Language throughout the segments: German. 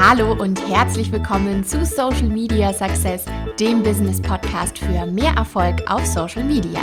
Hallo und herzlich willkommen zu Social Media Success, dem Business Podcast für mehr Erfolg auf Social Media.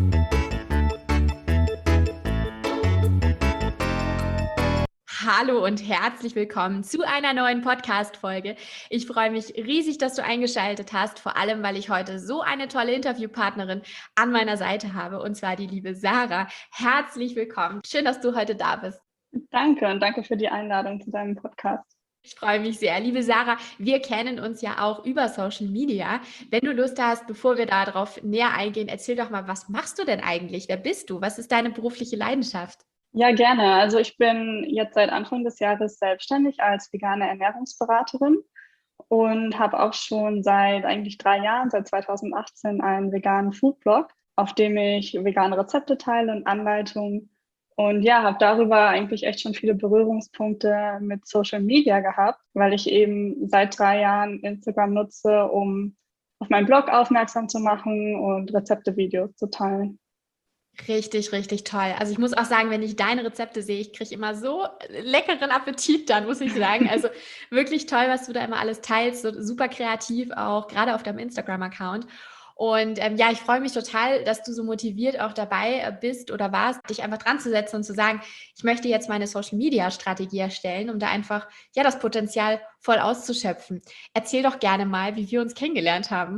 Hallo und herzlich willkommen zu einer neuen Podcast-Folge. Ich freue mich riesig, dass du eingeschaltet hast, vor allem, weil ich heute so eine tolle Interviewpartnerin an meiner Seite habe, und zwar die liebe Sarah. Herzlich willkommen. Schön, dass du heute da bist. Danke und danke für die Einladung zu deinem Podcast. Ich freue mich sehr. Liebe Sarah, wir kennen uns ja auch über Social Media. Wenn du Lust hast, bevor wir darauf näher eingehen, erzähl doch mal, was machst du denn eigentlich? Wer bist du? Was ist deine berufliche Leidenschaft? Ja, gerne. Also ich bin jetzt seit Anfang des Jahres selbstständig als vegane Ernährungsberaterin und habe auch schon seit eigentlich 3 Jahren, seit 2018, einen veganen Foodblog, auf dem ich vegane Rezepte teile und Anleitungen. Und ja, habe darüber eigentlich echt schon viele Berührungspunkte mit Social Media gehabt, weil ich eben seit 3 Jahren Instagram nutze, um auf meinen Blog aufmerksam zu machen und Rezepte-Videos zu teilen. Richtig, richtig toll. Also ich muss auch sagen, wenn ich deine Rezepte sehe, ich kriege immer so leckeren Appetit dann, muss ich sagen. Also wirklich toll, was du da immer alles teilst, so super kreativ auch, gerade auf deinem Instagram-Account. Und ja, ich freue mich total, dass du so motiviert auch dabei bist oder warst, dich einfach dran zu setzen und zu sagen, ich möchte jetzt meine Social-Media-Strategie erstellen, um da einfach ja das Potenzial voll auszuschöpfen. Erzähl doch gerne mal, wie wir uns kennengelernt haben.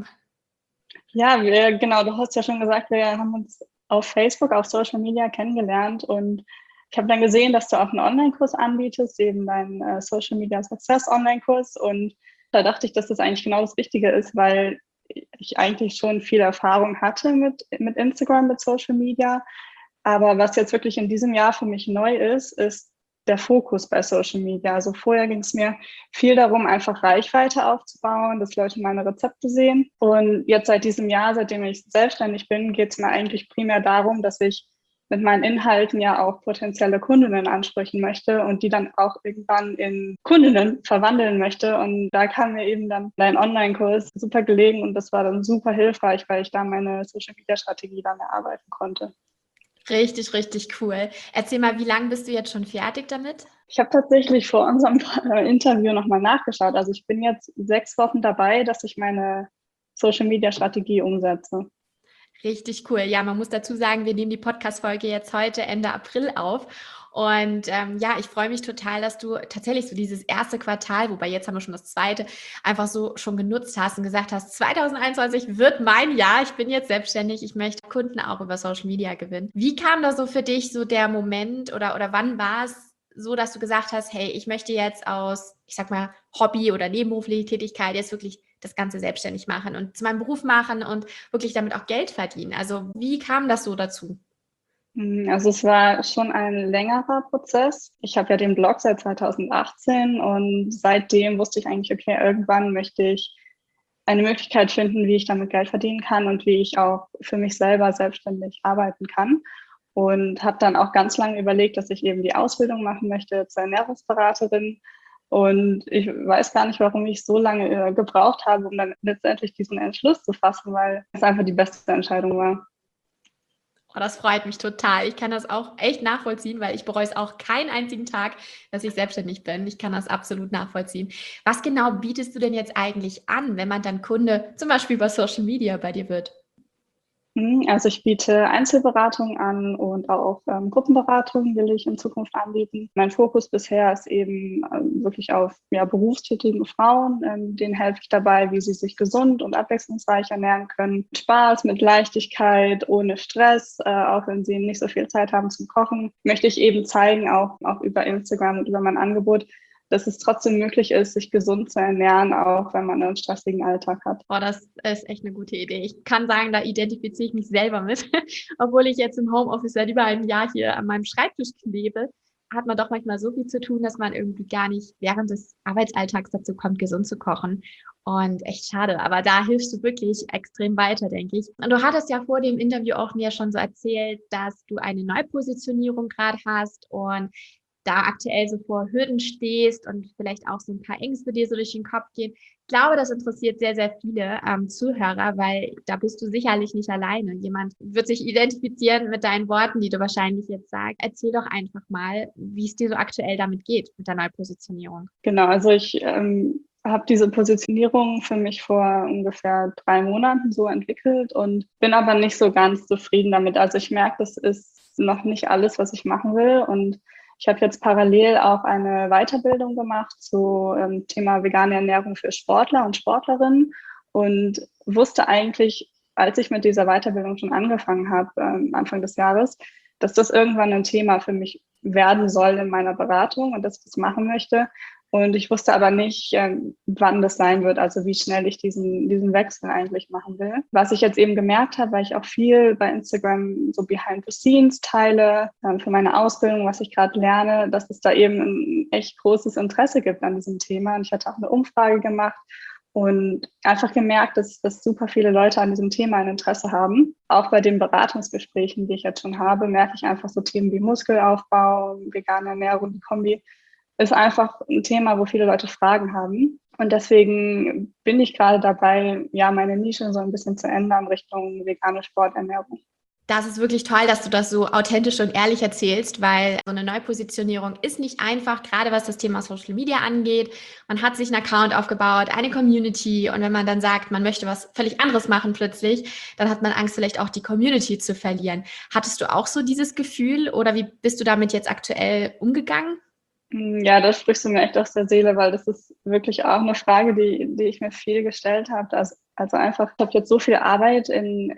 Ja, genau, du hast ja schon gesagt, wir haben uns auf Facebook, auf Social Media kennengelernt und ich habe dann gesehen, dass du auch einen Online-Kurs anbietest, eben deinen Social Media Success Online-Kurs, und da dachte ich, dass das eigentlich genau das Richtige ist, weil ich eigentlich schon viel Erfahrung hatte mit Instagram, mit Social Media. Aber was jetzt wirklich in diesem Jahr für mich neu ist der Fokus bei Social Media. Also vorher ging es mir viel darum, einfach Reichweite aufzubauen, dass Leute meine Rezepte sehen. Und jetzt seit diesem Jahr, seitdem ich selbstständig bin, geht es mir eigentlich primär darum, dass ich mit meinen Inhalten ja auch potenzielle Kundinnen ansprechen möchte und die dann auch irgendwann in Kundinnen verwandeln möchte. Und da kam mir eben dann dein Online-Kurs super gelegen und das war dann super hilfreich, weil ich da meine Social-Media-Strategie dann erarbeiten konnte. Richtig, richtig cool. Erzähl mal, wie lange bist du jetzt schon fertig damit? Ich habe tatsächlich vor unserem Interview nochmal nachgeschaut. Also ich bin jetzt 6 Wochen dabei, dass ich meine Social-Media-Strategie umsetze. Richtig cool. Ja, man muss dazu sagen, wir nehmen die Podcast-Folge jetzt heute Ende April auf. Und ja, ich freue mich total, dass du tatsächlich so dieses erste Quartal, wobei jetzt haben wir schon das zweite, einfach so schon genutzt hast und gesagt hast, 2021 wird mein Jahr. Ich bin jetzt selbstständig. Ich möchte Kunden auch über Social Media gewinnen. Wie kam da so für dich so der Moment oder wann war es so, dass du gesagt hast, hey, ich möchte jetzt aus, ich sag mal, Hobby oder nebenberufliche Tätigkeit jetzt wirklich das Ganze selbstständig machen und zu meinem Beruf machen und wirklich damit auch Geld verdienen? Also wie kam das so dazu? Also es war schon ein längerer Prozess. Ich habe ja den Blog seit 2018 und seitdem wusste ich eigentlich, okay, irgendwann möchte ich eine Möglichkeit finden, wie ich damit Geld verdienen kann und wie ich auch für mich selber selbstständig arbeiten kann. Und habe dann auch ganz lange überlegt, dass ich eben die Ausbildung machen möchte zur Ernährungsberaterin. Und ich weiß gar nicht, warum ich so lange gebraucht habe, um dann letztendlich diesen Entschluss zu fassen, weil es einfach die beste Entscheidung war. Oh, das freut mich total. Ich kann das auch echt nachvollziehen, weil ich bereue es auch keinen einzigen Tag, dass ich selbstständig bin. Ich kann das absolut nachvollziehen. Was genau bietest du denn jetzt eigentlich an, wenn man dann Kunde zum Beispiel über Social Media bei dir wird? Also ich biete Einzelberatung an und auch Gruppenberatung will ich in Zukunft anbieten. Mein Fokus bisher ist eben wirklich auf berufstätigen Frauen. Denen helfe ich dabei, wie sie sich gesund und abwechslungsreich ernähren können. Mit Spaß, mit Leichtigkeit, ohne Stress, auch wenn sie nicht so viel Zeit haben zum Kochen. Möchte ich eben zeigen, auch über Instagram und über mein Angebot, dass es trotzdem möglich ist, sich gesund zu ernähren, auch wenn man einen stressigen Alltag hat. Oh, das ist echt eine gute Idee. Ich kann sagen, da identifiziere ich mich selber mit. Obwohl ich jetzt im Homeoffice seit über einem Jahr hier an meinem Schreibtisch klebe, hat man doch manchmal so viel zu tun, dass man irgendwie gar nicht während des Arbeitsalltags dazu kommt, gesund zu kochen. Und echt schade. Aber da hilfst du wirklich extrem weiter, denke ich. Und du hattest ja vor dem Interview auch mir schon so erzählt, dass du eine Neupositionierung gerade hast und da aktuell so vor Hürden stehst und vielleicht auch so ein paar Ängste dir so durch den Kopf gehen. Ich glaube, das interessiert sehr, sehr viele Zuhörer, weil da bist du sicherlich nicht alleine. Jemand wird sich identifizieren mit deinen Worten, die du wahrscheinlich jetzt sagst. Erzähl doch einfach mal, wie es dir so aktuell damit geht, mit der Neupositionierung. Genau, also ich habe diese Positionierung für mich vor ungefähr 3 Monaten so entwickelt und bin aber nicht so ganz zufrieden damit. Also ich merke, das ist noch nicht alles, was ich machen will. Und ich habe jetzt parallel auch eine Weiterbildung gemacht zu Thema vegane Ernährung für Sportler und Sportlerinnen und wusste eigentlich, als ich mit dieser Weiterbildung schon angefangen habe, Anfang des Jahres, dass das irgendwann ein Thema für mich werden soll in meiner Beratung und dass ich das machen möchte. Und ich wusste aber nicht, wann das sein wird, also wie schnell ich diesen Wechsel eigentlich machen will. Was ich jetzt eben gemerkt habe, weil ich auch viel bei Instagram so Behind the Scenes teile, für meine Ausbildung, was ich gerade lerne, dass es da eben ein echt großes Interesse gibt an diesem Thema. Und ich hatte auch eine Umfrage gemacht und einfach gemerkt, dass super viele Leute an diesem Thema ein Interesse haben. Auch bei den Beratungsgesprächen, die ich jetzt schon habe, merke ich einfach so Themen wie Muskelaufbau, vegane Ernährung, die Kombi, ist einfach ein Thema, wo viele Leute Fragen haben. Und deswegen bin ich gerade dabei, ja, meine Nische so ein bisschen zu ändern Richtung vegane Sporternährung. Das ist wirklich toll, dass du das so authentisch und ehrlich erzählst, weil so eine Neupositionierung ist nicht einfach, gerade was das Thema Social Media angeht. Man hat sich einen Account aufgebaut, eine Community und wenn man dann sagt, man möchte was völlig anderes machen plötzlich, dann hat man Angst, vielleicht auch die Community zu verlieren. Hattest du auch so dieses Gefühl oder wie bist du damit jetzt aktuell umgegangen? Ja, da sprichst du mir echt aus der Seele, weil das ist wirklich auch eine Frage, die ich mir viel gestellt habe. Also einfach, ich habe jetzt so viel Arbeit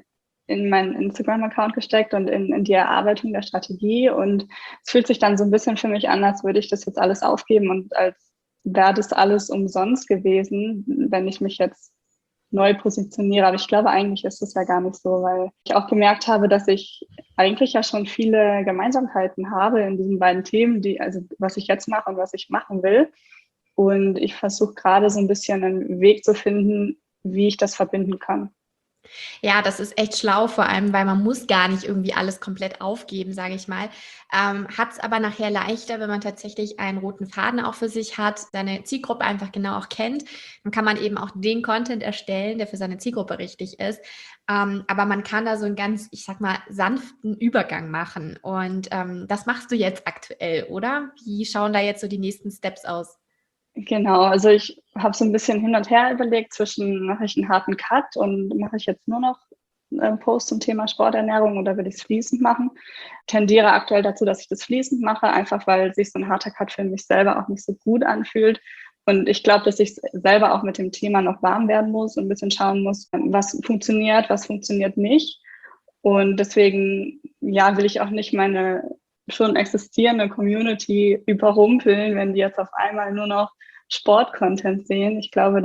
in meinen Instagram-Account gesteckt und in die Erarbeitung der Strategie. Und es fühlt sich dann so ein bisschen für mich an, als würde ich das jetzt alles aufgeben und als wäre das alles umsonst gewesen, wenn ich mich jetzt neu positioniere. Aber ich glaube, eigentlich ist es ja gar nicht so, weil ich auch gemerkt habe, dass ich eigentlich ja schon viele Gemeinsamkeiten habe in diesen beiden Themen, also was ich jetzt mache und was ich machen will. Und ich versuche gerade so ein bisschen einen Weg zu finden, wie ich das verbinden kann. Ja, das ist echt schlau, vor allem, weil man muss gar nicht irgendwie alles komplett aufgeben, sage ich mal. Hat es aber nachher leichter, wenn man tatsächlich einen roten Faden auch für sich hat, seine Zielgruppe einfach genau auch kennt. Dann kann man eben auch den Content erstellen, der für seine Zielgruppe richtig ist. Aber man kann da so einen ganz, ich sag mal, sanften Übergang machen. Und das machst du jetzt aktuell, oder? Wie schauen da jetzt so die nächsten Steps aus? Genau, also ich habe so ein bisschen hin und her überlegt zwischen, mache ich einen harten Cut und mache ich jetzt nur noch einen Post zum Thema Sporternährung oder will ich es fließend machen. Tendiere aktuell dazu, dass ich das fließend mache, einfach weil sich so ein harter Cut für mich selber auch nicht so gut anfühlt. Und ich glaube, dass ich selber auch mit dem Thema noch warm werden muss und ein bisschen schauen muss, was funktioniert nicht. Und deswegen, ja, will ich auch nicht meine schon existierende Community überrumpeln, wenn die jetzt auf einmal nur noch Sport-Content sehen. Ich glaube,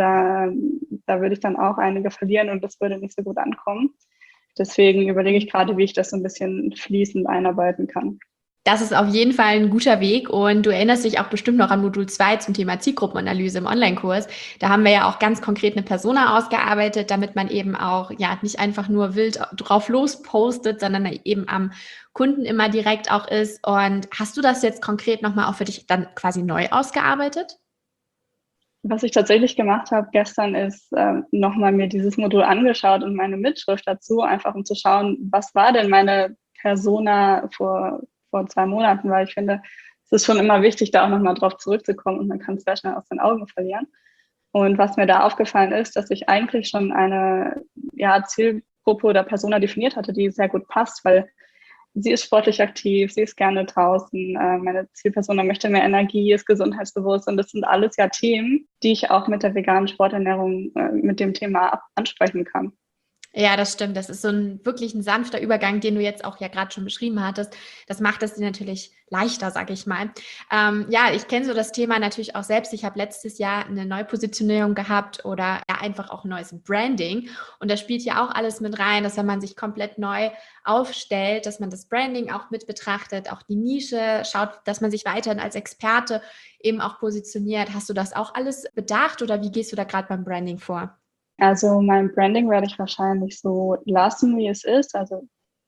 da würde ich dann auch einige verlieren und das würde nicht so gut ankommen. Deswegen überlege ich gerade, wie ich das so ein bisschen fließend einarbeiten kann. Das ist auf jeden Fall ein guter Weg und du erinnerst dich auch bestimmt noch an Modul 2 zum Thema Zielgruppenanalyse im Online-Kurs. Da haben wir ja auch ganz konkret eine Persona ausgearbeitet, damit man eben auch ja nicht einfach nur wild drauf lospostet, sondern eben am Kunden immer direkt auch ist. Und hast du das jetzt konkret nochmal auch für dich dann quasi neu ausgearbeitet? Was ich tatsächlich gemacht habe gestern ist nochmal mir dieses Modul angeschaut und meine Mitschrift dazu, einfach um zu schauen, was war denn meine Persona vor 2 Monaten, weil ich finde, es ist schon immer wichtig, da auch nochmal drauf zurückzukommen und man kann es sehr schnell aus den Augen verlieren. Und was mir da aufgefallen ist, dass ich eigentlich schon eine Zielgruppe oder Persona definiert hatte, die sehr gut passt, weil sie ist sportlich aktiv, sie ist gerne draußen, meine Zielpersona möchte mehr Energie, ist gesundheitsbewusst und das sind alles ja Themen, die ich auch mit der veganen Sporternährung mit dem Thema ansprechen kann. Ja, das stimmt. Das ist so wirklich ein sanfter Übergang, den du jetzt auch ja gerade schon beschrieben hattest. Das macht es dir natürlich leichter, sage ich mal. Ja, ich kenne so das Thema natürlich auch selbst. Ich habe letztes Jahr eine Neupositionierung gehabt oder ja einfach auch ein neues Branding. Und da spielt ja auch alles mit rein, dass wenn man sich komplett neu aufstellt, dass man das Branding auch mit betrachtet, auch die Nische, schaut, dass man sich weiterhin als Experte eben auch positioniert. Hast du das auch alles bedacht oder wie gehst du da gerade beim Branding vor? Also mein Branding werde ich wahrscheinlich so lassen, wie es ist. Also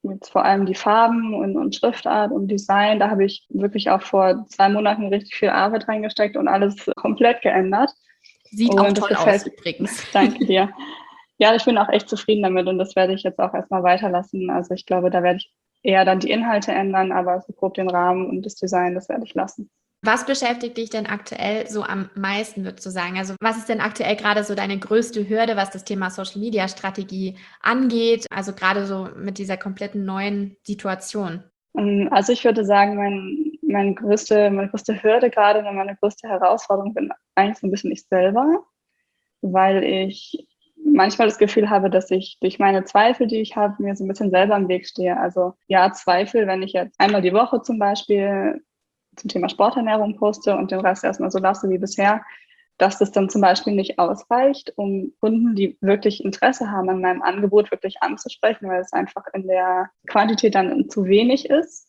jetzt vor allem die Farben und Schriftart und Design, da habe ich wirklich auch vor 2 Monaten richtig viel Arbeit reingesteckt und alles komplett geändert. Sieht und auch das toll gefällt, aus übrigens. danke dir. Ja, ich bin auch echt zufrieden damit und das werde ich jetzt auch erstmal weiterlassen. Also ich glaube, da werde ich eher dann die Inhalte ändern, aber so grob den Rahmen und das Design, das werde ich lassen. Was beschäftigt dich denn aktuell so am meisten, würdest du sagen? Also was ist denn aktuell gerade so deine größte Hürde, was das Thema Social-Media-Strategie angeht? Also gerade so mit dieser kompletten neuen Situation. Also ich würde sagen, meine größte Hürde gerade und meine größte Herausforderung bin eigentlich so ein bisschen ich selber, weil ich manchmal das Gefühl habe, dass ich durch meine Zweifel, die ich habe, mir so ein bisschen selber im Weg stehe. Also ja, Zweifel, wenn ich jetzt einmal die Woche zum Beispiel zum Thema Sporternährung poste und den Rest erstmal so lasse wie bisher, dass das dann zum Beispiel nicht ausreicht, um Kunden, die wirklich Interesse haben an meinem Angebot, wirklich anzusprechen, weil es einfach in der Quantität dann zu wenig ist.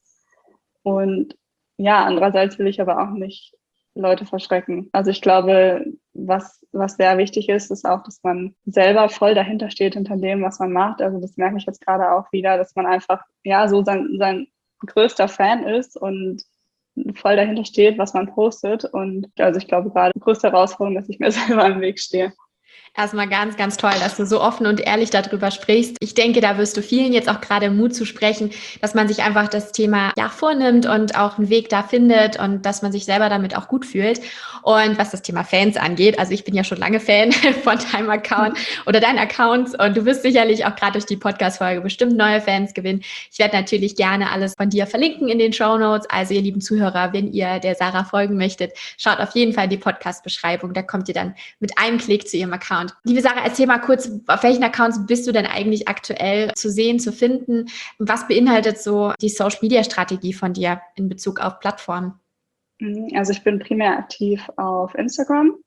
Und ja, andererseits will ich aber auch nicht Leute verschrecken. Also ich glaube, was sehr wichtig ist, ist auch, dass man selber voll dahinter steht, hinter dem, was man macht. Also das merke ich jetzt gerade auch wieder, dass man einfach ja so sein größter Fan ist und voll dahinter steht, was man postet. Und also ich glaube gerade die größte Herausforderung, dass ich mir selber im Weg stehe. Erstmal ganz, ganz toll, dass du so offen und ehrlich darüber sprichst. Ich denke, da wirst du vielen jetzt auch gerade Mut zu sprechen, dass man sich einfach das Thema ja vornimmt und auch einen Weg da findet und dass man sich selber damit auch gut fühlt. Und was das Thema Fans angeht, also ich bin ja schon lange Fan von deinem Account oder deinen Accounts und du wirst sicherlich auch gerade durch die Podcast-Folge bestimmt neue Fans gewinnen. Ich werde natürlich gerne alles von dir verlinken in den Shownotes. Also ihr lieben Zuhörer, wenn ihr der Sarah folgen möchtet, schaut auf jeden Fall in die Podcast-Beschreibung. Da kommt ihr dann mit einem Klick zu ihrem Account. Liebe Sarah, erzähl mal kurz, auf welchen Accounts bist du denn eigentlich aktuell zu sehen, zu finden? Was beinhaltet so die Social-Media-Strategie von dir in Bezug auf Plattformen? Also ich bin primär aktiv auf Instagram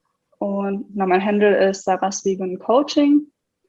und mein Handle ist Sarah's Vegan Coaching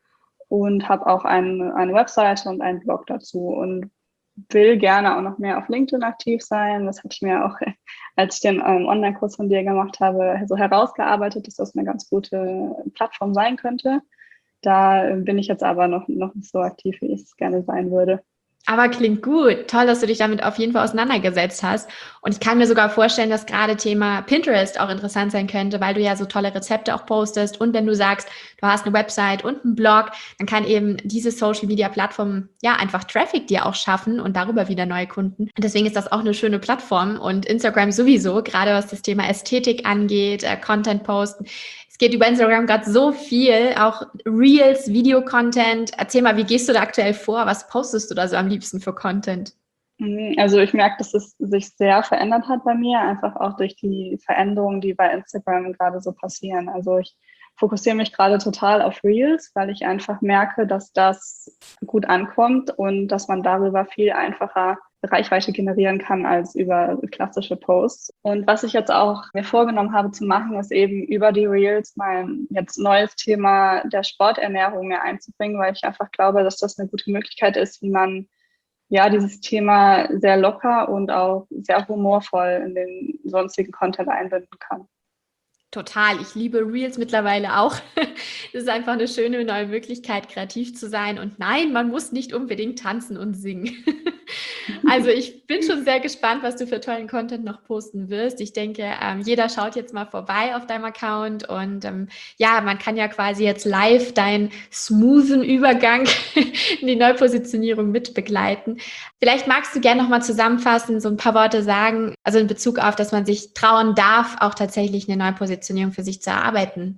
und habe auch eine Webseite und einen Blog dazu und will gerne auch noch mehr auf LinkedIn aktiv sein. Das hatte ich mir auch, als ich den Online-Kurs von dir gemacht habe, so herausgearbeitet, dass das eine ganz gute Plattform sein könnte. Da bin ich jetzt aber noch nicht so aktiv, wie ich es gerne sein würde. Aber klingt gut. Toll, dass du dich damit auf jeden Fall auseinandergesetzt hast. Und ich kann mir sogar vorstellen, dass gerade Thema Pinterest auch interessant sein könnte, weil du ja so tolle Rezepte auch postest. Und wenn du sagst, du hast eine Website und einen Blog, dann kann eben diese Social-Media-Plattform ja einfach Traffic dir auch schaffen und darüber wieder neue Kunden. Und deswegen ist das auch eine schöne Plattform und Instagram sowieso, gerade was das Thema Ästhetik angeht, Content posten. Es geht über Instagram gerade so viel, auch Reels, Video-Content. Erzähl mal, wie gehst du da aktuell vor? Was postest du da so am liebsten für Content? Also ich merke, dass es sich sehr verändert hat bei mir, einfach auch durch die Veränderungen, die bei Instagram gerade so passieren. Also ich fokussiere mich gerade total auf Reels, weil ich einfach merke, dass das gut ankommt und dass man darüber viel einfacher Reichweite generieren kann als über klassische Posts. Und was ich jetzt auch mir vorgenommen habe zu machen, ist eben über die Reels mein jetzt neues Thema der Sporternährung mehr einzubringen, weil ich einfach glaube, dass das eine gute Möglichkeit ist, wie man ja dieses Thema sehr locker und auch sehr humorvoll in den sonstigen Content einbinden kann. Total. Ich liebe Reels mittlerweile auch. Das ist einfach eine schöne neue Möglichkeit, kreativ zu sein. Und nein, man muss nicht unbedingt tanzen und singen. Also ich bin schon sehr gespannt, was du für tollen Content noch posten wirst. Ich denke, jeder schaut jetzt mal vorbei auf deinem Account und ja, man kann ja quasi jetzt live deinen smoothen Übergang in die Neupositionierung mit begleiten. Vielleicht magst du gerne noch mal zusammenfassen, so ein paar Worte sagen, also in Bezug auf, dass man sich trauen darf, auch tatsächlich eine Neupositionierung für sich zu erarbeiten.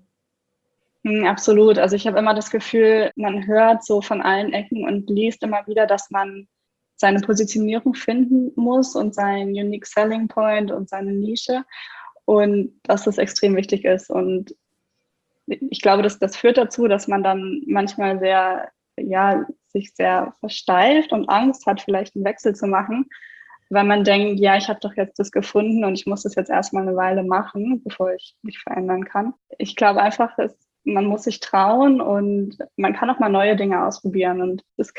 Absolut. Also ich habe immer das Gefühl, man hört so von allen Ecken und liest immer wieder, dass man seine Positionierung finden muss und seinen Unique Selling Point und seine Nische und dass das extrem wichtig ist. Und ich glaube, das führt dazu, dass man dann manchmal sich sehr versteift und Angst hat, vielleicht einen Wechsel zu machen, weil man denkt, ja, ich habe doch jetzt das gefunden und ich muss das jetzt erstmal eine Weile machen, bevor ich mich verändern kann. Ich glaube einfach, man muss sich trauen und man kann auch mal neue Dinge ausprobieren und es ist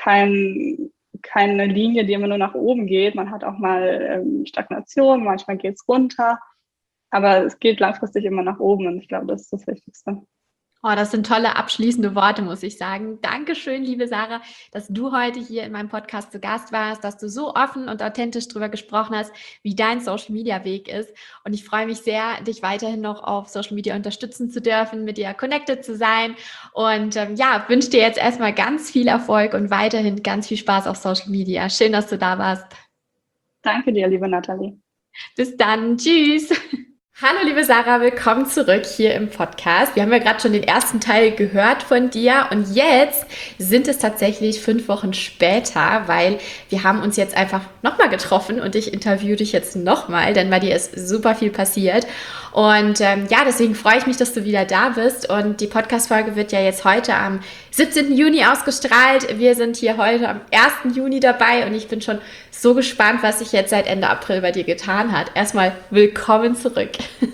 keine Linie, die immer nur nach oben geht. Man hat auch mal Stagnation, manchmal geht es runter, aber es geht langfristig immer nach oben und ich glaube, das ist das Wichtigste. Oh, das sind tolle abschließende Worte, muss ich sagen. Dankeschön, liebe Sarah, dass du heute hier in meinem Podcast zu Gast warst, dass du so offen und authentisch darüber gesprochen hast, wie dein Social-Media-Weg ist. Und ich freue mich sehr, dich weiterhin noch auf Social Media unterstützen zu dürfen, mit dir connected zu sein. Und ja, wünsche dir jetzt erstmal ganz viel Erfolg und weiterhin ganz viel Spaß auf Social Media. Schön, dass du da warst. Danke dir, liebe Nathalie. Bis dann. Tschüss. Hallo liebe Sarah, willkommen zurück hier im Podcast. Wir haben ja gerade schon den ersten Teil gehört von dir und jetzt sind es tatsächlich 5 Wochen später, weil wir haben uns jetzt einfach nochmal getroffen und ich interviewe dich jetzt nochmal, denn bei dir ist super viel passiert. Und ja, deswegen freue ich mich, dass du wieder da bist und die Podcast-Folge wird ja jetzt heute am 17. Juni ausgestrahlt. Wir sind hier heute am 1. Juni dabei und ich bin schon so gespannt, was sich jetzt seit Ende April bei dir getan hat. Erstmal willkommen zurück.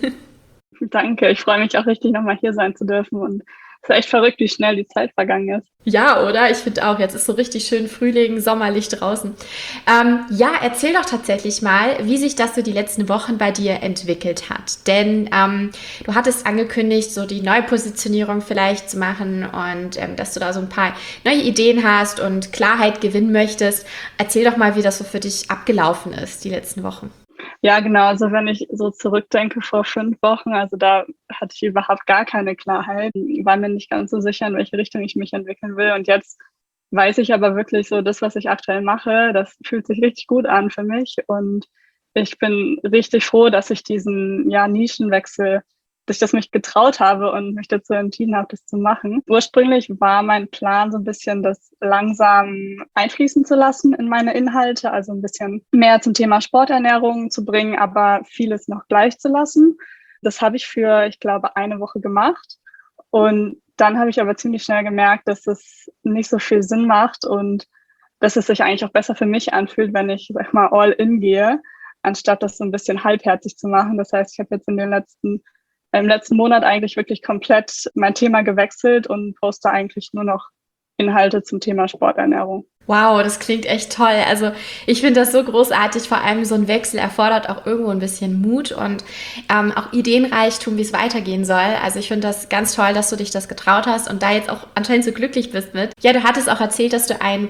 Danke, ich freue mich auch richtig, nochmal hier sein zu dürfen und es ist echt verrückt, wie schnell die Zeit vergangen ist. Ja, oder? Ich finde auch, jetzt ist so richtig schön Frühling, sommerlich draußen. Ja, erzähl doch tatsächlich mal, wie sich das so die letzten Wochen bei dir entwickelt hat. Denn du hattest angekündigt, so die Neupositionierung vielleicht zu machen und dass du da so ein paar neue Ideen hast und Klarheit gewinnen möchtest. Erzähl doch mal, wie das so für dich abgelaufen ist, die letzten Wochen. Ja, genau. Also wenn ich so zurückdenke vor 5 Wochen, also da hatte ich überhaupt gar keine Klarheit, war mir nicht ganz so sicher, in welche Richtung ich mich entwickeln will. Und jetzt weiß ich aber wirklich so, das, was ich aktuell mache, das fühlt sich richtig gut an für mich. Und ich bin richtig froh, dass ich diesen Nischenwechsel, dass ich das mich getraut habe und mich dazu entschieden habe, das zu machen. Ursprünglich war mein Plan so ein bisschen, das langsam einfließen zu lassen in meine Inhalte, also ein bisschen mehr zum Thema Sporternährung zu bringen, aber vieles noch gleich zu lassen. Das habe ich für, ich glaube, 1 Woche gemacht. Und dann habe ich aber ziemlich schnell gemerkt, dass es nicht so viel Sinn macht und dass es sich eigentlich auch besser für mich anfühlt, wenn ich, sag mal, all in gehe, anstatt das so ein bisschen halbherzig zu machen. Das heißt, ich habe jetzt im letzten Monat eigentlich wirklich komplett mein Thema gewechselt und poste eigentlich nur noch Inhalte zum Thema Sporternährung. Wow, das klingt echt toll. Also ich finde das so großartig. Vor allem so ein Wechsel erfordert auch irgendwo ein bisschen Mut und auch Ideenreichtum, wie es weitergehen soll. Also ich finde das ganz toll, dass du dich das getraut hast und da jetzt auch anscheinend so glücklich bist mit. Ja, du hattest auch erzählt, dass du ein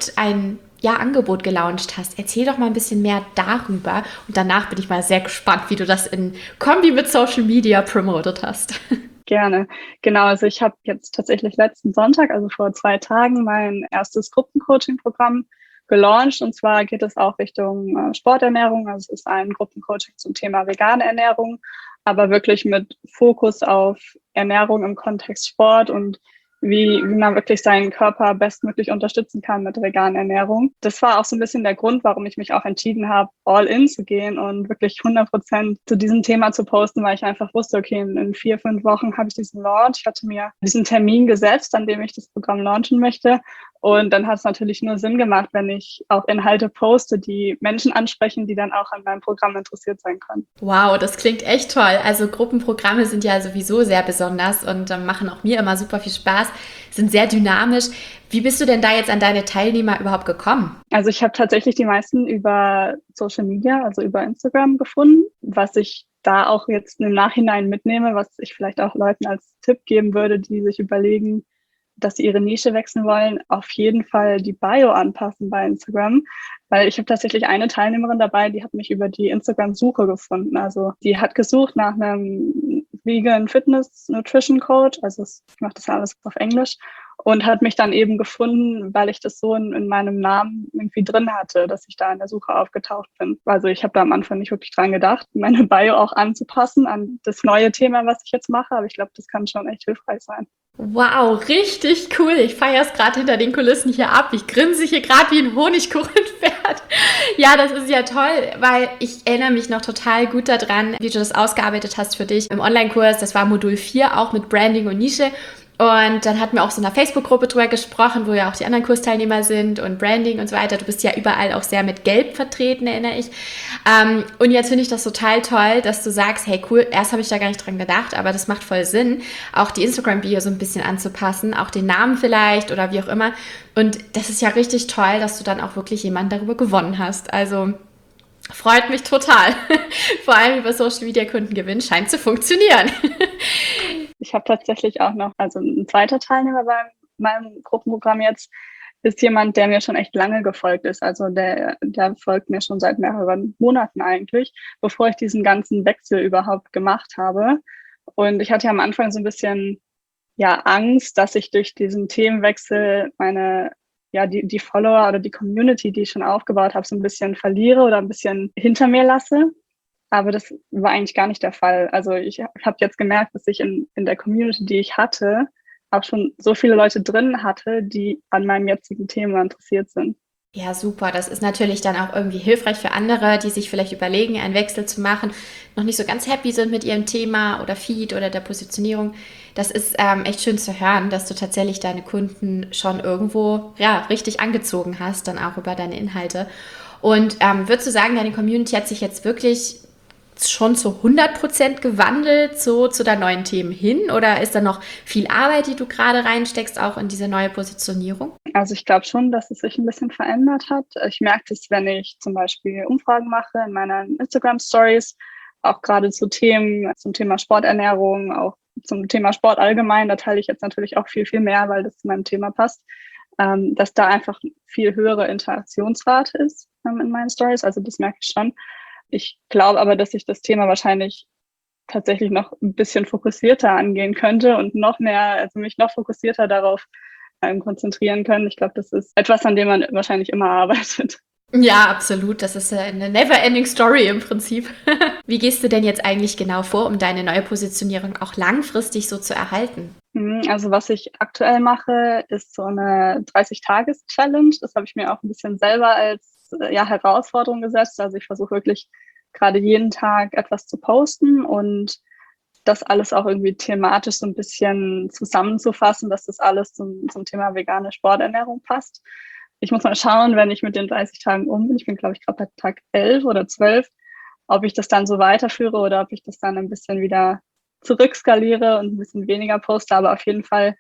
Angebot gelauncht hast. Erzähl doch mal ein bisschen mehr darüber und danach bin ich mal sehr gespannt, wie du das in Kombi mit Social Media promotet hast. Gerne. Genau, also ich habe jetzt tatsächlich letzten Sonntag, also vor 2 Tagen, mein erstes Gruppencoaching-Programm gelauncht. Und zwar geht es auch Richtung Sporternährung. Also es ist ein Gruppencoaching zum Thema vegane Ernährung, aber wirklich mit Fokus auf Ernährung im Kontext Sport und wie man wirklich seinen Körper bestmöglich unterstützen kann mit veganer Ernährung. Das war auch so ein bisschen der Grund, warum ich mich auch entschieden habe, all in zu gehen und wirklich 100% zu diesem Thema zu posten, weil ich einfach wusste, okay, in 4, 5 Wochen habe ich diesen Launch. Ich hatte mir diesen Termin gesetzt, an dem ich das Programm launchen möchte. Und dann hat es natürlich nur Sinn gemacht, wenn ich auch Inhalte poste, die Menschen ansprechen, die dann auch an meinem Programm interessiert sein können. Wow, das klingt echt toll. Also Gruppenprogramme sind ja sowieso sehr besonders und machen auch mir immer super viel Spaß, sind sehr dynamisch. Wie bist du denn da jetzt an deine Teilnehmer überhaupt gekommen? Also ich habe tatsächlich die meisten über Social Media, also über Instagram gefunden, was ich da auch jetzt im Nachhinein mitnehme, was ich vielleicht auch Leuten als Tipp geben würde, die sich überlegen, dass sie ihre Nische wechseln wollen, auf jeden Fall die Bio anpassen bei Instagram, weil ich habe tatsächlich eine Teilnehmerin dabei, die hat mich über die Instagram-Suche gefunden. Also die hat gesucht nach einem Vegan Fitness Nutrition Coach, also ich mache das ja alles auf Englisch, und hat mich dann eben gefunden, weil ich das so in meinem Namen irgendwie drin hatte, dass ich da in der Suche aufgetaucht bin. Also ich habe da am Anfang nicht wirklich dran gedacht, meine Bio auch anzupassen an das neue Thema, was ich jetzt mache, aber ich glaube, das kann schon echt hilfreich sein. Wow, richtig cool. Ich feiere es gerade hinter den Kulissen hier ab. Ich grinse hier gerade wie ein Honigkuchenpferd. Ja, das ist ja toll, weil ich erinnere mich noch total gut daran, wie du das ausgearbeitet hast für dich im Online-Kurs. Das war Modul 4, auch mit Branding und Nische. Und dann hatten wir auch so in einer Facebook-Gruppe drüber gesprochen, wo ja auch die anderen Kursteilnehmer sind und Branding und so weiter. Du bist ja überall auch sehr mit Gelb vertreten, erinnere ich. Und jetzt finde ich das total toll, dass du sagst, hey cool, erst habe ich da gar nicht dran gedacht, aber das macht voll Sinn, auch die Instagram-Bio so ein bisschen anzupassen, auch den Namen vielleicht oder wie auch immer. Und das ist ja richtig toll, dass du dann auch wirklich jemanden darüber gewonnen hast. Also freut mich total. Vor allem über Social Media Kunden gewinnen scheint zu funktionieren. Ich habe tatsächlich auch noch, also ein zweiter Teilnehmer bei meinem Gruppenprogramm jetzt, ist jemand, der mir schon echt lange gefolgt ist. Also der folgt mir schon seit mehreren Monaten eigentlich, bevor ich diesen ganzen Wechsel überhaupt gemacht habe. Und ich hatte ja am Anfang so ein bisschen Angst, dass ich durch diesen Themenwechsel die Follower oder die Community, die ich schon aufgebaut habe, so ein bisschen verliere oder ein bisschen hinter mir lasse. Aber das war eigentlich gar nicht der Fall. Also ich habe jetzt gemerkt, dass ich in der Community, die ich hatte, auch schon so viele Leute drin hatte, die an meinem jetzigen Thema interessiert sind. Ja, super. Das ist natürlich dann auch irgendwie hilfreich für andere, die sich vielleicht überlegen, einen Wechsel zu machen, noch nicht so ganz happy sind mit ihrem Thema oder Feed oder der Positionierung. Das ist echt schön zu hören, dass du tatsächlich deine Kunden schon irgendwo richtig angezogen hast, dann auch über deine Inhalte. Und würdest du sagen, deine Community hat sich jetzt wirklich schon zu 100% gewandelt, so zu deinen neuen Themen hin? Oder ist da noch viel Arbeit, die du gerade reinsteckst, auch in diese neue Positionierung? Also ich glaube schon, dass es sich ein bisschen verändert hat. Ich merke das, wenn ich zum Beispiel Umfragen mache in meinen Instagram-Stories, auch gerade zum Thema Sporternährung, auch zum Thema Sport allgemein. Da teile ich jetzt natürlich auch viel, viel mehr, weil das zu meinem Thema passt, dass da einfach viel höhere Interaktionsrate ist in meinen Stories. Also das merke ich schon. Ich glaube aber, dass ich das Thema wahrscheinlich tatsächlich noch ein bisschen fokussierter angehen könnte und mich noch fokussierter darauf konzentrieren können. Ich glaube, das ist etwas, an dem man wahrscheinlich immer arbeitet. Ja, absolut. Das ist eine never-ending Story im Prinzip. Wie gehst du denn jetzt eigentlich genau vor, um deine neue Positionierung auch langfristig so zu erhalten? Also was ich aktuell mache, ist so eine 30-Tages-Challenge. Das habe ich mir auch ein bisschen selber als Herausforderung gesetzt. Also ich versuche wirklich gerade jeden Tag etwas zu posten und das alles auch irgendwie thematisch so ein bisschen zusammenzufassen, dass das alles zum Thema vegane Sporternährung passt. Ich muss mal schauen, wenn ich mit den 30 Tagen bin. Ich bin, glaube ich, gerade bei Tag 11 oder 12, ob ich das dann so weiterführe oder ob ich das dann ein bisschen wieder zurückskaliere und ein bisschen weniger poste. Aber auf jeden Fall,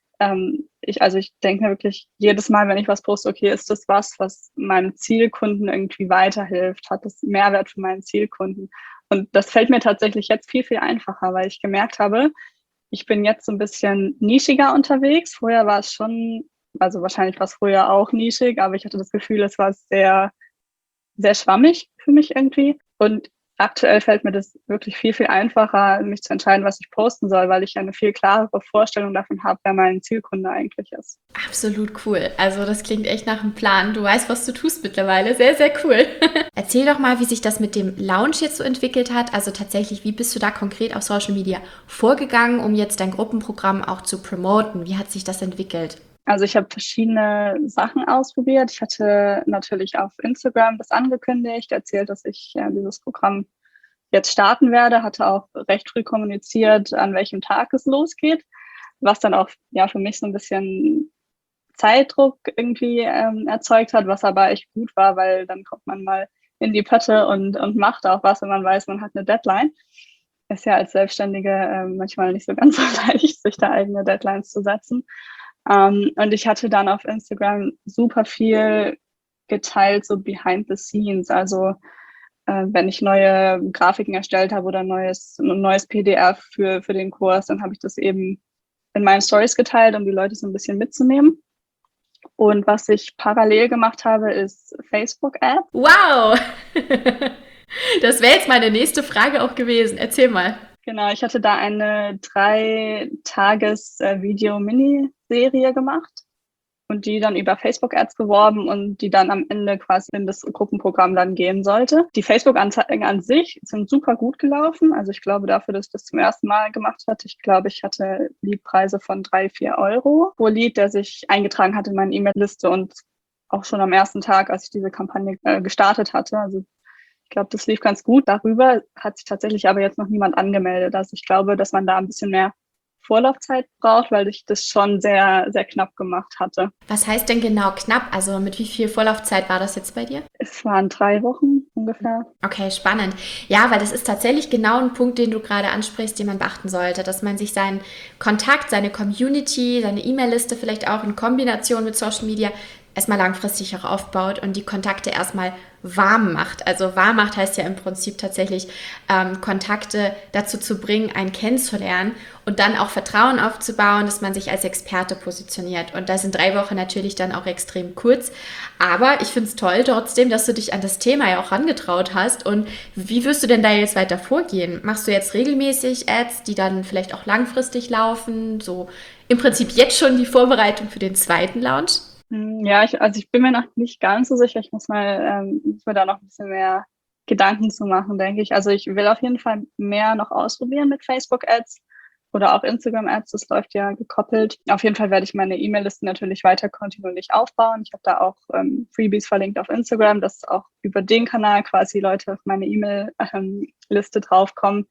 ich denke mir wirklich jedes Mal, wenn ich was poste, okay, ist das was meinem Zielkunden irgendwie weiterhilft? Hat das Mehrwert für meinen Zielkunden? Und das fällt mir tatsächlich jetzt viel, viel einfacher, weil ich gemerkt habe, ich bin jetzt so ein bisschen nischiger unterwegs. Vorher war es schon, also wahrscheinlich war es früher auch nischig, aber ich hatte das Gefühl, es war sehr, sehr schwammig für mich irgendwie. Und aktuell fällt mir das wirklich viel, viel einfacher, mich zu entscheiden, was ich posten soll, weil ich eine viel klarere Vorstellung davon habe, wer mein Zielkunde eigentlich ist. Absolut cool. Also das klingt echt nach einem Plan. Du weißt, was du tust mittlerweile. Sehr, sehr cool. Erzähl doch mal, wie sich das mit dem Lounge jetzt so entwickelt hat. Also tatsächlich, wie bist du da konkret auf Social Media vorgegangen, um jetzt dein Gruppenprogramm auch zu promoten? Wie hat sich das entwickelt? Also ich habe verschiedene Sachen ausprobiert. Ich hatte natürlich auf Instagram das angekündigt, erzählt, dass ich dieses Programm jetzt starten werde, hatte auch recht früh kommuniziert, an welchem Tag es losgeht, was dann auch für mich so ein bisschen Zeitdruck irgendwie erzeugt hat, was aber echt gut war, weil dann kommt man mal in die Pötte und macht auch was, wenn man weiß, man hat eine Deadline. Ist ja als Selbstständige manchmal nicht so ganz so leicht, sich da eigene Deadlines zu setzen. Und ich hatte dann auf Instagram super viel geteilt, so behind the scenes. Also wenn ich neue Grafiken erstellt habe oder ein neues PDF für den Kurs, dann habe ich das eben in meinen Stories geteilt, um die Leute so ein bisschen mitzunehmen. Und was ich parallel gemacht habe, ist Facebook-Ads. Wow! Das wäre jetzt meine nächste Frage auch gewesen. Erzähl mal. Genau, ich hatte da eine 3-Tages-Video-Mini-Serie gemacht und die dann über Facebook-Ads beworben und die dann am Ende quasi in das Gruppenprogramm dann gehen sollte. Die Facebook-Anzeigen an sich sind super gut gelaufen. Also ich glaube dafür, dass ich das zum ersten Mal gemacht hatte, ich glaube, ich hatte Leadpreise von 3-4 Euro pro Lead, der sich eingetragen hatte in meine E-Mail-Liste und auch schon am ersten Tag, als ich diese Kampagne gestartet hatte. Also ich glaube, das lief ganz gut. Darüber hat sich tatsächlich aber jetzt noch niemand angemeldet. Also ich glaube, dass man da ein bisschen mehr Vorlaufzeit braucht, weil ich das schon sehr, sehr knapp gemacht hatte. Was heißt denn genau knapp? Also mit wie viel Vorlaufzeit war das jetzt bei dir? Es waren 3 Wochen ungefähr. Okay, spannend. Ja, weil das ist tatsächlich genau ein Punkt, den du gerade ansprichst, den man beachten sollte, dass man sich seinen Kontakt, seine Community, seine E-Mail-Liste vielleicht auch in Kombination mit Social Media erstmal langfristig auch aufbaut und die Kontakte erstmal warm macht. Also warm macht heißt ja im Prinzip tatsächlich Kontakte dazu zu bringen, einen kennenzulernen und dann auch Vertrauen aufzubauen, dass man sich als Experte positioniert. Und da sind 3 Wochen natürlich dann auch extrem kurz. Aber ich finde es toll trotzdem, dass du dich an das Thema ja auch rangetraut hast. Und wie wirst du denn da jetzt weiter vorgehen? Machst du jetzt regelmäßig Ads, die dann vielleicht auch langfristig laufen? So im Prinzip jetzt schon die Vorbereitung für den zweiten Launch? Ja, ich bin mir noch nicht ganz so sicher. Ich muss mir da noch ein bisschen mehr Gedanken zu machen, denke ich. Also ich will auf jeden Fall mehr noch ausprobieren mit Facebook-Ads oder auch Instagram-Ads. Das läuft ja gekoppelt. Auf jeden Fall werde ich meine E-Mail-Liste natürlich weiter kontinuierlich aufbauen. Ich habe da auch Freebies verlinkt auf Instagram, dass auch über den Kanal quasi Leute auf meine E-Mail-Liste draufkommen.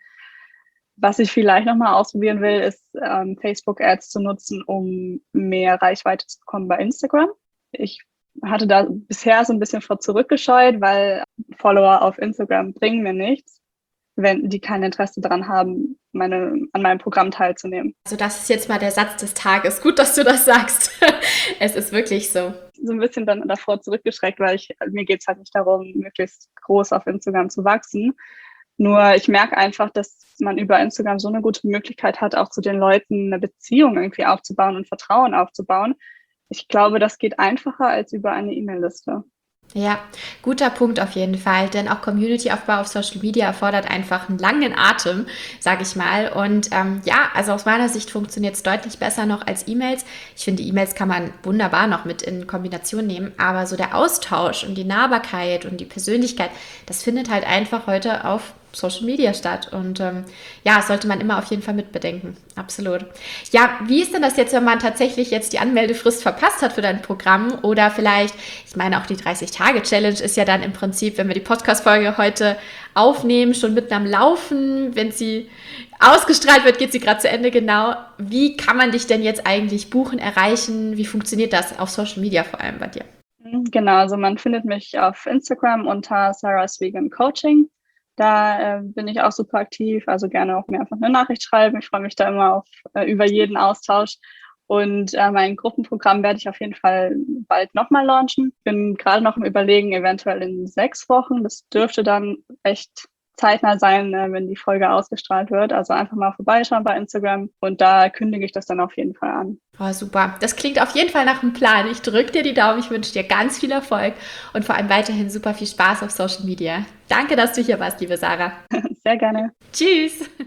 Was ich vielleicht nochmal ausprobieren will, ist Facebook-Ads zu nutzen, um mehr Reichweite zu bekommen bei Instagram. Ich hatte da bisher so ein bisschen vor zurückgescheut, weil Follower auf Instagram bringen mir nichts, wenn die kein Interesse daran haben, an meinem Programm teilzunehmen. Also das ist jetzt mal der Satz des Tages. Gut, dass du das sagst. Es ist wirklich so. So ein bisschen dann davor zurückgeschreckt, weil mir geht es halt nicht darum, möglichst groß auf Instagram zu wachsen. Nur ich merke einfach, dass man über Instagram so eine gute Möglichkeit hat, auch zu den Leuten eine Beziehung irgendwie aufzubauen und Vertrauen aufzubauen. Ich glaube, das geht einfacher als über eine E-Mail-Liste. Ja, guter Punkt auf jeden Fall, denn auch Community-Aufbau auf Social Media erfordert einfach einen langen Atem, sage ich mal. Und ja, also aus meiner Sicht funktioniert es deutlich besser noch als E-Mails. Ich finde, E-Mails kann man wunderbar noch mit in Kombination nehmen, aber so der Austausch und die Nahbarkeit und die Persönlichkeit, das findet halt einfach heute auf Social Media statt. Und ja, das sollte man immer auf jeden Fall mitbedenken. Absolut. Ja, wie ist denn das jetzt, wenn man tatsächlich jetzt die Anmeldefrist verpasst hat für dein Programm? Oder vielleicht, ich meine, auch die 30-Tage-Challenge ist ja dann im Prinzip, wenn wir die Podcast-Folge heute aufnehmen, schon mitten am Laufen. Wenn sie ausgestrahlt wird, geht sie gerade zu Ende, genau. Wie kann man dich denn jetzt eigentlich buchen, erreichen? Wie funktioniert das auf Social Media vor allem bei dir? Genau, also man findet mich auf Instagram unter Sarah's Vegan Coaching. Da bin ich auch super aktiv, also gerne auch mir einfach eine Nachricht schreiben. Ich freue mich da immer über jeden Austausch. Und mein Gruppenprogramm werde ich auf jeden Fall bald nochmal launchen. Bin gerade noch im Überlegen, eventuell in 6 Wochen. Das dürfte dann echt zeitnah sein, wenn die Folge ausgestrahlt wird. Also einfach mal vorbeischauen bei Instagram und da kündige ich das dann auf jeden Fall an. Oh, super. Das klingt auf jeden Fall nach einem Plan. Ich drücke dir die Daumen, ich wünsche dir ganz viel Erfolg und vor allem weiterhin super viel Spaß auf Social Media. Danke, dass du hier warst, liebe Sarah. Sehr gerne. Tschüss.